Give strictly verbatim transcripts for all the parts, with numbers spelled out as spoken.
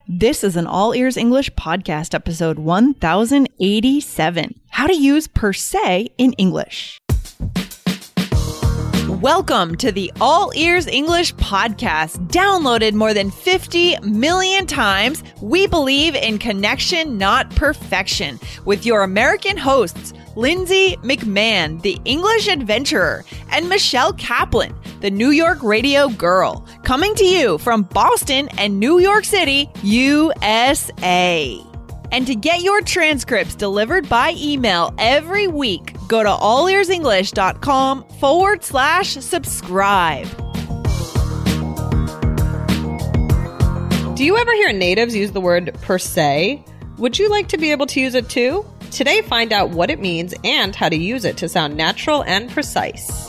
This is an All Ears English podcast, episode one thousand eighty-seven. How to use per se in English. Welcome to the All Ears English podcast. Downloaded more than fifty million times, we believe in connection, not perfection. With your American hosts, Lindsay McMahon, the English adventurer, and Michelle Kaplan, the New York radio girl, coming to you from Boston and New York City, U S A. And to get your transcripts delivered by email every week, go to allearsenglish.com forward slash subscribe. Do you ever hear natives use the word per se? Would you like to be able to use it too? Today, find out what it means and how to use it to sound natural and precise.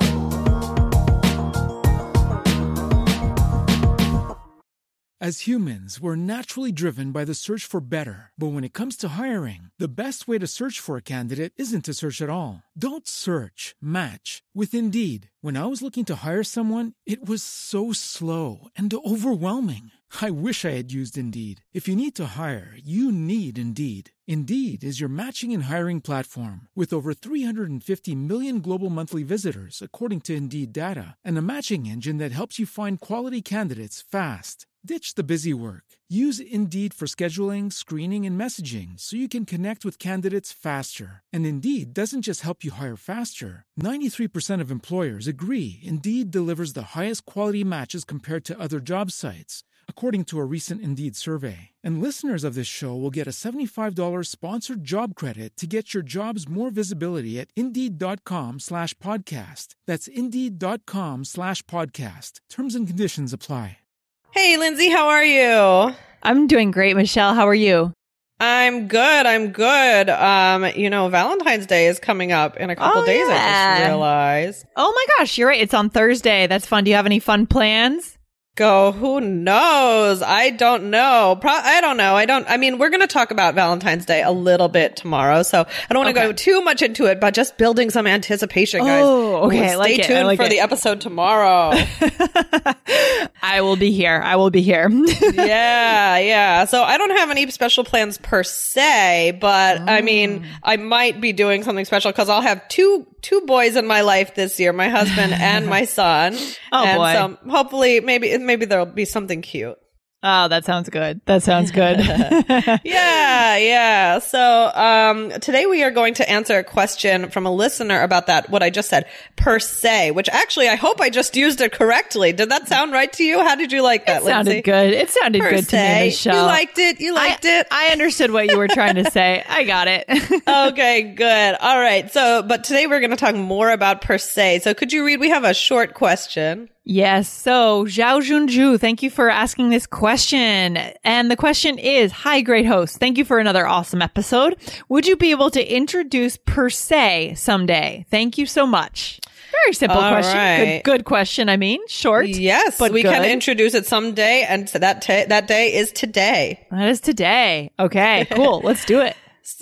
As humans, we're naturally driven by the search for better. But when it comes to hiring, the best way to search for a candidate isn't to search at all. Don't search, match with Indeed. When I was looking to hire someone, it was so slow and overwhelming. I wish I had used Indeed. If you need to hire, you need Indeed. Indeed is your matching and hiring platform with over three hundred fifty million global monthly visitors, according to Indeed data, and a matching engine that helps you find quality candidates fast. Ditch the busy work. Use Indeed for scheduling, screening, and messaging so you can connect with candidates faster. And Indeed doesn't just help you hire faster. ninety-three percent of employers agree Indeed delivers the highest quality matches compared to other job sites, according to a recent Indeed survey. And listeners of this show will get a seventy-five dollars sponsored job credit to get your jobs more visibility at Indeed.com slash podcast. That's Indeed.com slash podcast. Terms and conditions apply. Hey, Lindsay, how are you? I'm doing great, Michelle. How are you? I'm good. I'm good. Um, you know, Valentine's Day is coming up in a couple Oh, days, yeah. I just realized. Oh my gosh, you're right. It's on Thursday. That's fun. Do you have any fun plans? Go, who knows? I don't know. Pro- I don't know. I don't, I mean, we're going to talk about Valentine's Day a little bit tomorrow, so I don't want to Okay. go too much into it, but just building some anticipation, guys. Oh, okay. I Stay like it. I tuned like for it. the episode tomorrow. I will be here. I will be here. yeah, yeah. So I don't have any special plans per se, but I mean, I might be doing something special because I'll have two two boys in my life this year, my husband and my son. Oh, and boy. So hopefully, maybe maybe there'll be something cute. Oh, that sounds good. That sounds good. Yeah, yeah. So um today we are going to answer a question from a listener about that, what I just said, per se, which actually I hope I just used it correctly. Did that sound right to you? How did you like that, It sounded Lindsay? good. It sounded Per good to me, se. Michelle. You liked it? You liked I, it? I understood what you were trying to say. I got it. Okay, good. All right. So, but today we're going to talk more about per se. So could you read? We have a short question. Yes. So, Zhao Junju, thank you for asking this question. And the question is, hi, great host. Thank you for another awesome episode. Would you be able to introduce per se someday? Thank you so much. Very simple All question. right. Good, good question. I mean, short. Yes, but we good. can introduce it someday, and so that ta- that day is today. That is today. Okay, cool. Let's do it. So,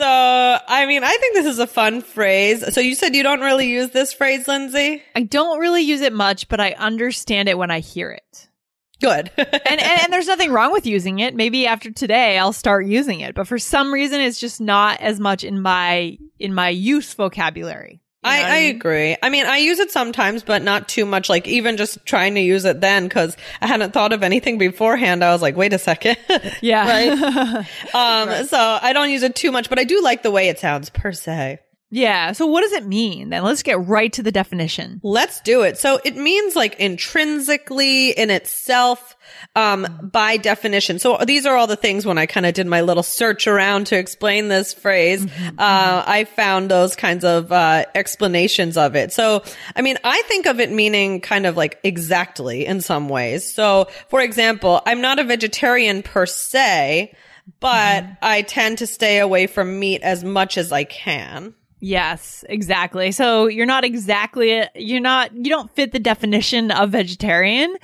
I mean, I think this is a fun phrase. So you said you don't really use this phrase, Lindsay? I don't really use it much, but I understand it when I hear it. Good. and, and and there's nothing wrong with using it. Maybe after today I'll start using it, but for some reason it's just not as much in my in my use vocabulary. You know I, what I mean? agree. I mean, I use it sometimes, but not too much. Like even just trying to use it then, because I hadn't thought of anything beforehand. I was like, wait a second. Yeah. Right. Um. So I don't use it too much, but I do like the way it sounds per se. Yeah. So what does it mean then? Let's get right to the definition. Let's do it. So it means like intrinsically in itself, um, by definition. So these are all the things when I kind of did my little search around to explain this phrase, Mm-hmm. uh, I found those kinds of, uh, explanations of it. So, I mean, I think of it meaning kind of like exactly in some ways. So, for example, I'm not a vegetarian per se, but Mm-hmm. I tend to stay away from meat as much as I can. Yes, exactly. So you're not exactly, you're not, you don't fit the definition of vegetarian,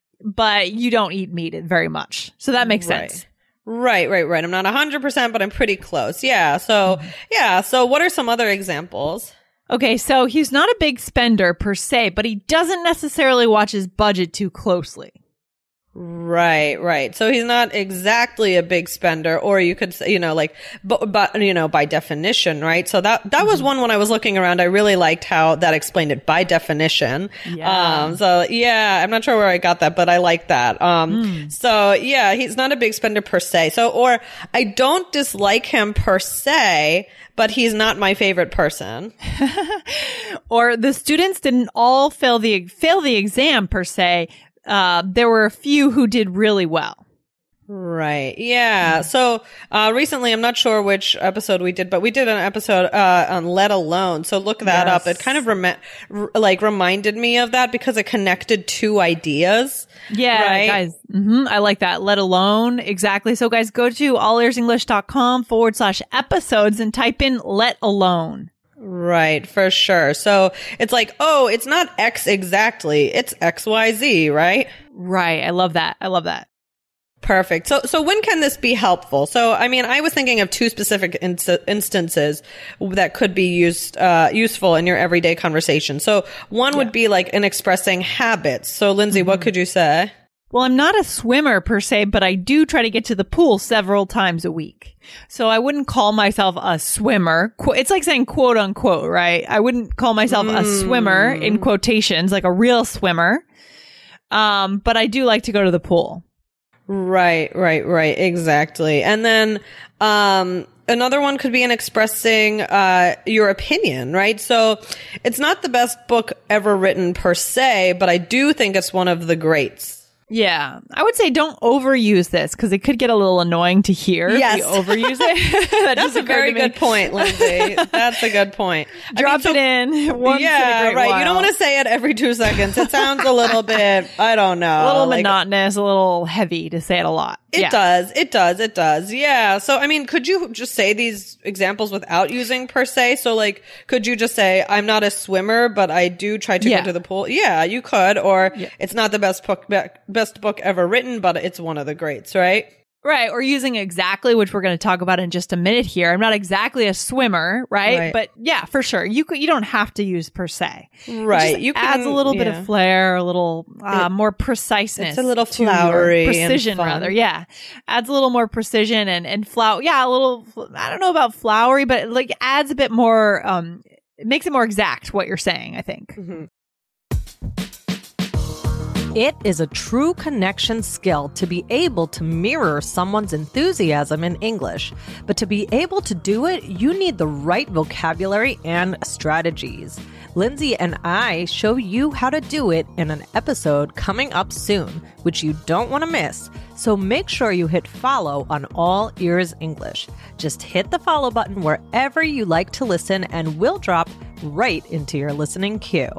but you don't eat meat very much. So that makes Right. sense. Right, right, right. I'm not one hundred percent, but I'm pretty close. Yeah. So, yeah. So what are some other examples? Okay, so he's not a big spender per se, but he doesn't necessarily watch his budget too closely. Right, right. So he's not exactly a big spender, or you could say, you know, like, but, but, you know, by definition, right? So that, that was one when I was looking around. I really liked how that explained it by definition. Yeah. Um, so yeah, I'm not sure where I got that, but I like that. Um, mm. so yeah, he's not a big spender per se. So, or I don't dislike him per se, but he's not my favorite person. Or the students didn't all fail the, fail the exam per se. Uh, there were a few who did really well. Right. Yeah. So, uh, recently, I'm not sure which episode we did, but we did an episode, uh, on Let Alone. So look that yes. up. It kind of rem- r- like reminded me of that because it connected two ideas. Yeah, right? guys. Mm-hmm, I like that. Let Alone. Exactly. So guys, go to allearsenglish.com forward slash episodes and type in Let Alone. Right, for sure. So it's like, oh, it's not X exactly. It's X Y Z, right? Right. I love that. I love that. Perfect. So, so when can this be helpful? So, I mean, I was thinking of two specific in- instances that could be used, uh, useful in your everyday conversation. So one yeah. would be like in expressing habits. So Lindsay, mm-hmm. what could you say? Well, I'm not a swimmer per se, but I do try to get to the pool several times a week. So I wouldn't call myself a swimmer. Qu- it's like saying quote unquote, right? I wouldn't call myself mm. a swimmer in quotations, like a real swimmer. Um, but I do like to go to the pool. Right, right, right. Exactly. And then, um, another one could be in expressing, uh, your opinion, right? So it's not the best book ever written per se, but I do think it's one of the greats. Yeah, I would say don't overuse this because it could get a little annoying to hear yes. if you overuse it. that That's a very good point, Lindsay. That's a good point. Drop I mean, so, it in once yeah, in a great right. while. You don't want to say it every two seconds. It sounds a little bit, I don't know. A little like, monotonous, a little heavy to say it a lot. It yeah. does. It does. It does. Yeah. So, I mean, could you just say these examples without using per se? So, like, could you just say, I'm not a swimmer, but I do try to yeah. go to the pool? Yeah, you could. Or yeah. it's not the best book, best book ever written, but it's one of the greats, right? Right. Or using exactly, which we're going to talk about in just a minute here. I'm not exactly a swimmer, right? right. But yeah, for sure. You could, you don't have to use per se. Right. It you adds can, a little yeah. bit of flair, a little uh, it, more preciseness. It's a little flowery. Precision, and fun. rather. Yeah. Adds a little more precision and, and flower. Yeah. A little, I don't know about flowery, but it like adds a bit more, um, it makes it more exact what you're saying, I think. Mm-hmm. It is a true connection skill to be able to mirror someone's enthusiasm in English. But to be able to do it, you need the right vocabulary and strategies. Lindsay and I show you how to do it in an episode coming up soon, which you don't want to miss. So make sure you hit follow on All Ears English. Just hit the follow button wherever you like to listen, and we'll drop right into your listening queue.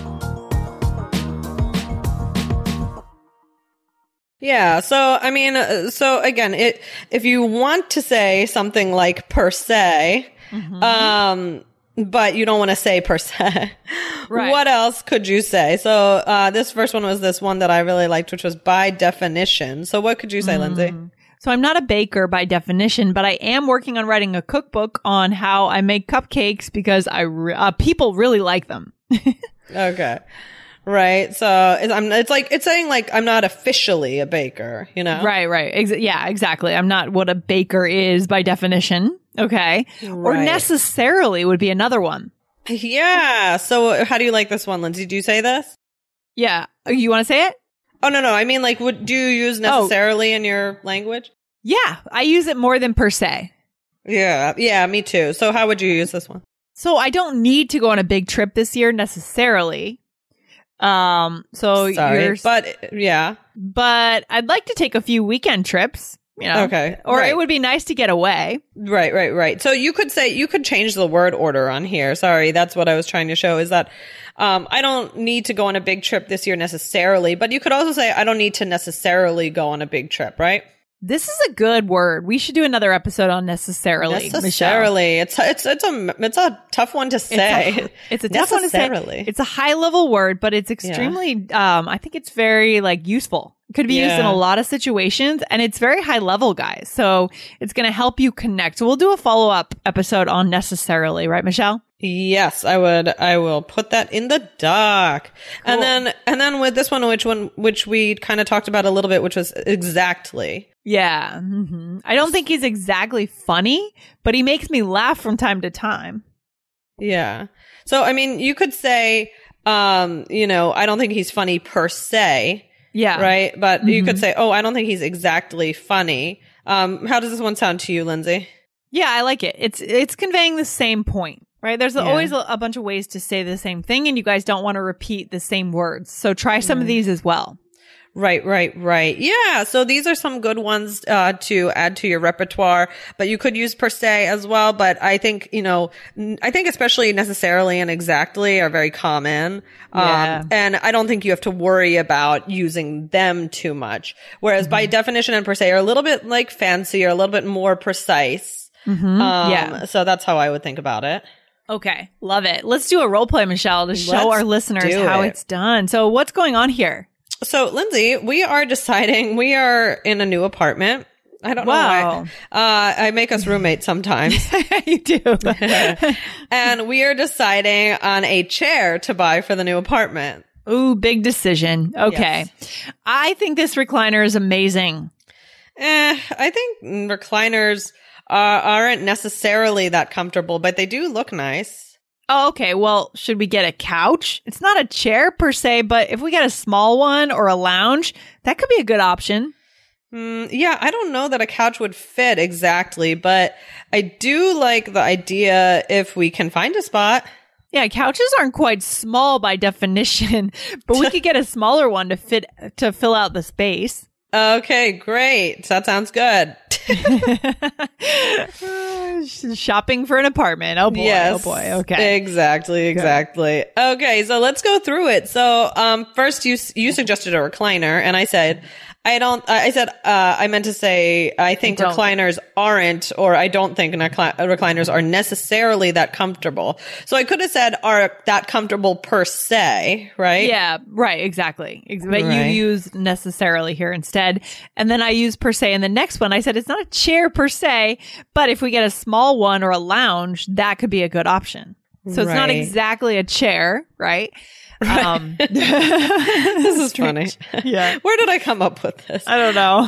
Yeah. So, I mean, uh, so again, it, if you want to say something like per se, mm-hmm. um, but you don't want to say per se, right. what else could you say? So, uh, this first one was this one that I really liked, which was by definition. So what could you say, mm. Lindsay? So I'm not a baker by definition, but I am working on writing a cookbook on how I make cupcakes because I, re- uh, people really like them. Okay. Right. So it's, I'm, it's like, it's saying like, I'm not officially a baker, you know? Right, right. Ex- yeah, exactly. I'm not what a baker is by definition. Okay. Right. Or necessarily would be another one. Yeah. So how do you like this one, Lindsay? Do you say this? Yeah. You want to say it? Oh, no, no. I mean, like, would, do you use necessarily oh. in your language? Yeah. I use it more than per se. Yeah. Yeah, me too. So how would you use this one? So I don't need to go on a big trip this year necessarily. Um, so Sorry, you're, but yeah, but I'd like to take a few weekend trips, you know, okay. Or right. it would be nice to get away. Right, right, right. So you could say, you could change the word order on here. Sorry. That's what I was trying to show is that, um, I don't need to go on a big trip this year necessarily, but you could also say, I don't need to necessarily go on a big trip, right? This is a good word. We should do another episode on necessarily. Necessarily. It's it's it's a it's a tough one to say. It's a, it's a tough one to say. It's a high level word, but it's extremely yeah. um I think it's very like useful. It could be yeah. used in a lot of situations, and it's very high level, guys. So it's going to help you connect. So we'll do a follow up episode on necessarily, right, Michelle? Yes, I would. I will put that in the doc. Cool. And then, and then with this one, which one, which we kind of talked about a little bit, which was exactly. Yeah. Mm-hmm. I don't think he's exactly funny, but he makes me laugh from time to time. Yeah. So, I mean, you could say, um, you know, I don't think he's funny per se. Yeah. Right. But Mm-hmm. you could say, oh, I don't think he's exactly funny. Um, how does this one sound to you, Lindsay? Yeah, I like it. It's, it's conveying the same point. Right. There's Yeah. always a, a bunch of ways to say the same thing, and you guys don't want to repeat the same words. So try some Right. of these as well. Right, right, right. Yeah. So these are some good ones uh, to add to your repertoire, but you could use per se as well. But I think, you know, n- I think especially necessarily and exactly are very common. Yeah. Um, and I don't think you have to worry about using them too much. Whereas Mm-hmm. by definition and per se are a little bit like fancy or a little bit more precise. Mm-hmm. Um, Yeah. So that's how I would think about it. Okay. Love it. Let's do a role play, Michelle, to show Let's our listeners do how it. it's done. So what's going on here? So, Lindsay, we are deciding we are in a new apartment. I don't Wow. know why. Uh, I make us roommates sometimes. You do. And we are deciding on a chair to buy for the new apartment. Ooh, big decision. Okay. Yes. I think this recliner is amazing. Eh, I think recliners uh, aren't necessarily that comfortable, but they do look nice. Oh, okay. Well, should we get a couch? It's not a chair per se, but if we get a small one or a lounge, that could be a good option. Mm, yeah, I don't know that a couch would fit exactly, but I do like the idea if we can find a spot. Yeah, couches aren't quite small by definition, but we could get a smaller one to fit to fill out the space. Okay, great. That sounds good. Shopping for an apartment. Oh boy. Yes. Oh boy. Okay. Exactly. Exactly. Okay. So let's go through it. So, um, first you, you suggested a recliner and I said, I don't, I said, uh, I meant to say, I think Don't. recliners aren't, or I don't think recli- recliners are necessarily that comfortable. So I could have said are that comfortable per se, right? Yeah, right, exactly. Ex- But Right. you used necessarily here instead. And then I used per se in the next one. I said it's not a chair per se, but if we get a small one or a lounge, that could be a good option. So it's not Right. exactly a chair, right? Um, This is funny. Yeah. Where did I come up with this? I don't know.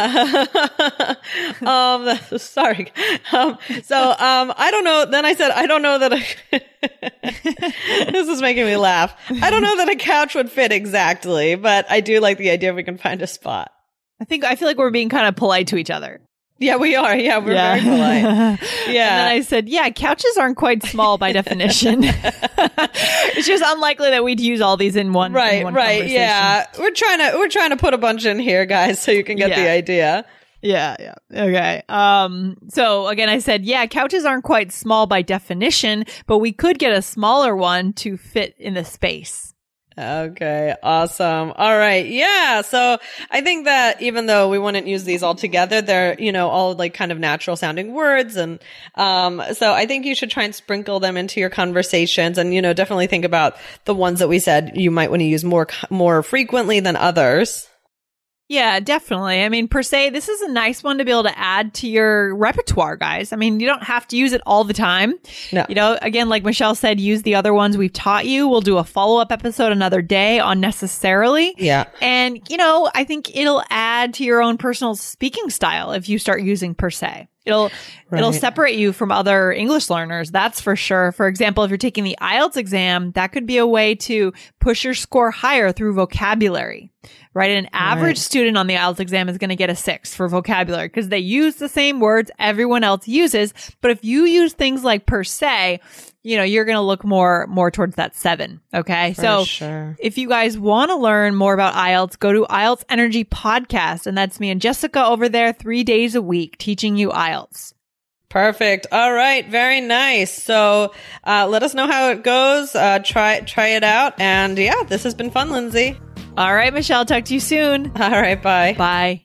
um, sorry. Um, so, um, I don't know. Then I said, I don't know that I, this is making me laugh. I don't know that a couch would fit exactly, but I do like the idea if we can find a spot. I think I feel like we're being kind of polite to each other. Yeah, we are. Yeah, we're Yeah. very polite. And Yeah. then I said, yeah, couches aren't quite small by definition. It's just unlikely that we'd use all these in one. in right, one right. conversation. Yeah. We're trying to, we're trying to put a bunch in here, guys, so you can get Yeah. the idea. Yeah, yeah. Okay. Um, so again, I said, yeah, couches aren't quite small by definition, but we could get a smaller one to fit in the space. Okay, awesome. All right. Yeah. So I think that even though we wouldn't use these all together, they're, you know, all like kind of natural sounding words. And, um, so I think you should try and sprinkle them into your conversations and, you know, definitely think about the ones that we said you might want to use more, more frequently than others. Yeah, definitely. I mean, per se, this is a nice one to be able to add to your repertoire, guys. I mean, you don't have to use it all the time. No. You know, again, like Michelle said, use the other ones we've taught you. We'll do a follow-up episode another day on necessarily. Yeah. And, you know, I think it'll add to your own personal speaking style if you start using per se. It'll it'll Right. separate you from other English learners, that's for sure. For example, if you're taking the I E L T S exam, that could be a way to push your score higher through vocabulary. Right? An average Right. student on the I E L T S exam is going to get a six for vocabulary because they use the same words everyone else uses. But if you use things like per se, you know, you're going to look more more towards that seven. Okay. For so sure. if you guys want to learn more about I E L T S, go to I E L T S Energy Podcast. And that's me and Jessica over there three days a week teaching you I E L T S. Perfect. All right. Very nice. So, uh, let us know how it goes. Uh, try, try it out. And yeah, this has been fun, Lindsay. All right, Michelle, talk to you soon. All right. Bye. Bye.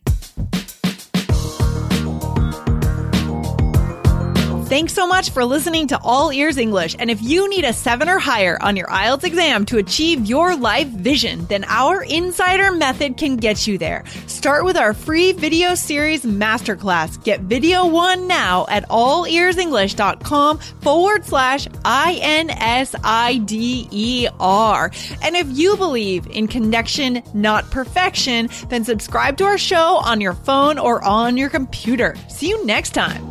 Thanks so much for listening to All Ears English. And if you need a seven or higher on your I E L T S exam to achieve your life vision, then our Insider Method can get you there. Start with our free video series masterclass. Get video one now at allearsenglish.com forward slash I-N-S-I-D-E-R. And if you believe in connection, not perfection, then subscribe to our show on your phone or on your computer. See you next time.